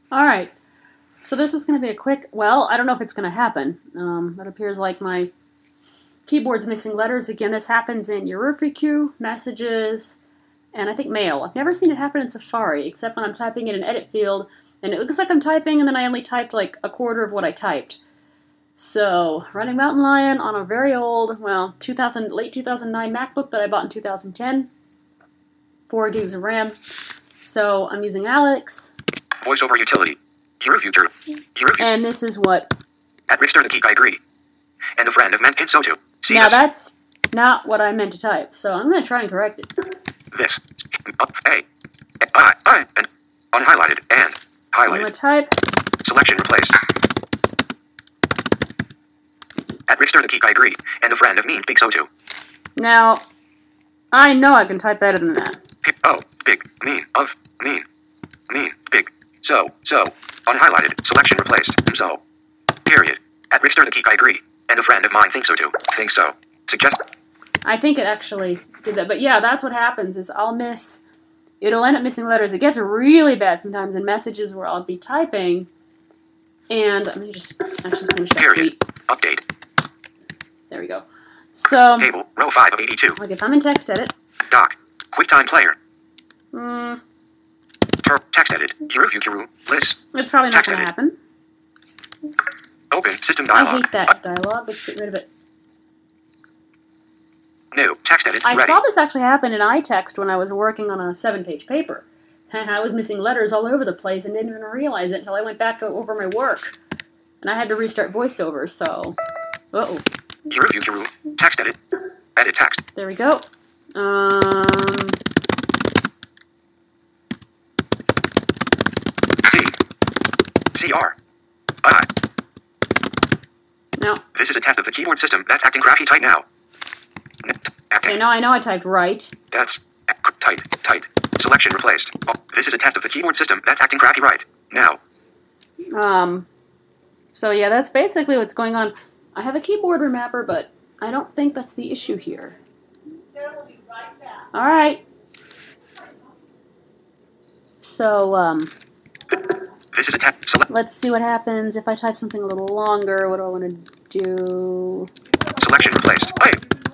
Alright, so this is going to be a quick, well, I don't know if it's going to happen. It appears like my keyboard's missing letters again. This happens in Urufiq, Messages, and I think Mail. I've never seen it happen in Safari, except when I'm typing in an edit field, and it looks like I'm typing, and then I only typed like a quarter of what I typed. So, running Mountain Lion on a very old, well, late 2009 MacBook that I bought in 2010. 4 gigs of RAM. So, I'm using Alex. VoiceOver utility. Urufuture. And this is what? At Richter the Geek, I agree. And a friend of Menkin Soto. See now this? That's not what I meant to type, so I'm going to try and correct it. This. A. I. And. Unhighlighted. And. I'm going Highlighted. to type. Selection replaced. At Richter the Geek, I agree. And a friend of Mean Big Soto. Now, I know I can type better than that. Big. Mean. Of. Mean. Mean. Big. So. Unhighlighted. Selection replaced. So. Period. At Richter the Geek, I agree. And a friend of mine thinks so too. Think so. Suggest. I think it actually did that. But yeah, that's what happens is it'll end up missing letters. It gets really bad sometimes in Messages where I'll be typing. And let me just actually finish that Period. tweet. Update. There we go. So, Table. Row 5 of 82. like if I'm in text edit. Doc. QuickTime Player. Mm, Text edit. Urufukiru. List. it's probably not Text going to edit. happen. Open. System I dialog. hate that dialogue. Let's get rid of it. New. Text edit. I Ready. saw this actually happen in iText when I was working on a 7-page paper. I was missing letters all over the place and didn't even realize it until I went back over my work. And I had to restart VoiceOver, so... Uh-oh. Urufukiru. Text edit. Edit text. There we go. CR. I. No. This is a test of the keyboard system that's acting crappy tight now. Acting. Okay, now I know I typed right. That's tight. Selection replaced. Oh, this is a test of the keyboard system that's acting crappy right now. So yeah, that's basically what's going on. I have a keyboard remapper, but I don't think that's the issue here. Sarah will be right back. Alright. So, This is a test. let's see what happens if I type something a little longer. What do I want to do? Selection replaced. I.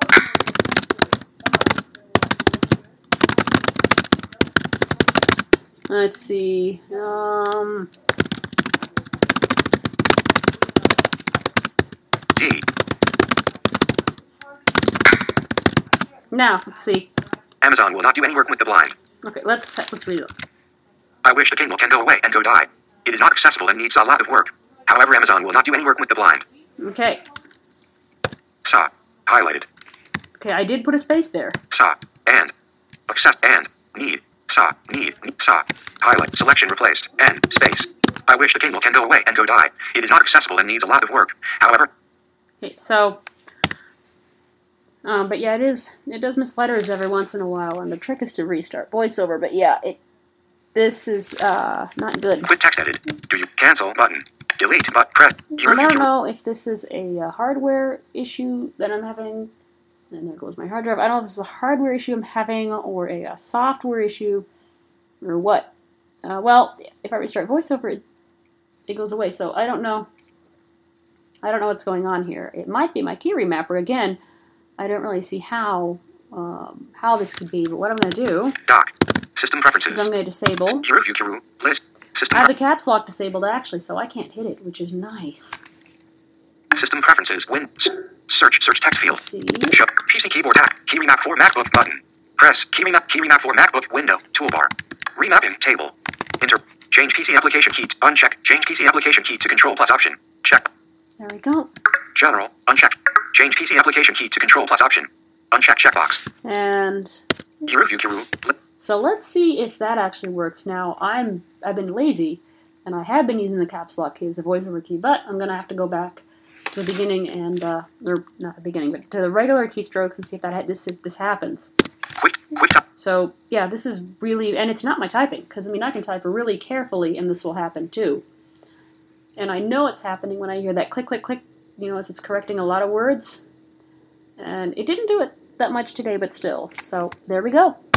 Let's see. D. Now, let's see. Amazon will not do any work with the blind. Okay, let's read it. I wish the Kindle can go away and go die. It is not accessible and needs a lot of work. However, Amazon will not do any work with the blind. Okay. Saw. Highlighted. Okay, I did put a space there. Saw. And. Access. And. Need. Saw. Need. Saw. Highlight. Selection replaced. And. Space. I wish the Kindle can go away and go die. It is not accessible and needs a lot of work. However. Okay, so... but yeah, it does miss letters every once in a while, and the trick is to restart VoiceOver, but yeah, this is, not good. Quit text edit. Do you cancel button? Delete but press. I don't know if this is a hardware issue that I'm having, and there goes my hard drive. I don't know if this is a hardware issue I'm having, or a software issue, or what. Well, if I restart VoiceOver, it goes away, so I don't know. I don't know what's going on here. It might be my key remapper again. I don't really see how this could be, but what I'm going to do Doc. System preferences. is I'm going to disable. Urufukiru. List. System. I have the caps lock disabled actually, so I can't hit it, which is nice. System preferences. Search text field. Let's see. Show. PC keyboard act. Key remap for MacBook button. Press. Key remap for MacBook window. Toolbar. Remapping table. Enter. Change PC application key. Uncheck. Change PC application key to control plus option. Check. There we go. General. Unchecked. Change PC application key to control plus option. Uncheck checkbox. And Urufukiru. so let's see if that actually works. Now, I've been lazy, and I have been using the caps lock key as a voiceover key, but I'm going to have to go back to the beginning and, or not the beginning, but to the regular keystrokes and see if this happens. Quick time. So, yeah, this is really, and it's not my typing, because, I mean, I can type really carefully, and this will happen, too. And I know it's happening when I hear that click, click, click, you know, as it's correcting a lot of words. And it didn't do it that much today, but still. So, there we go.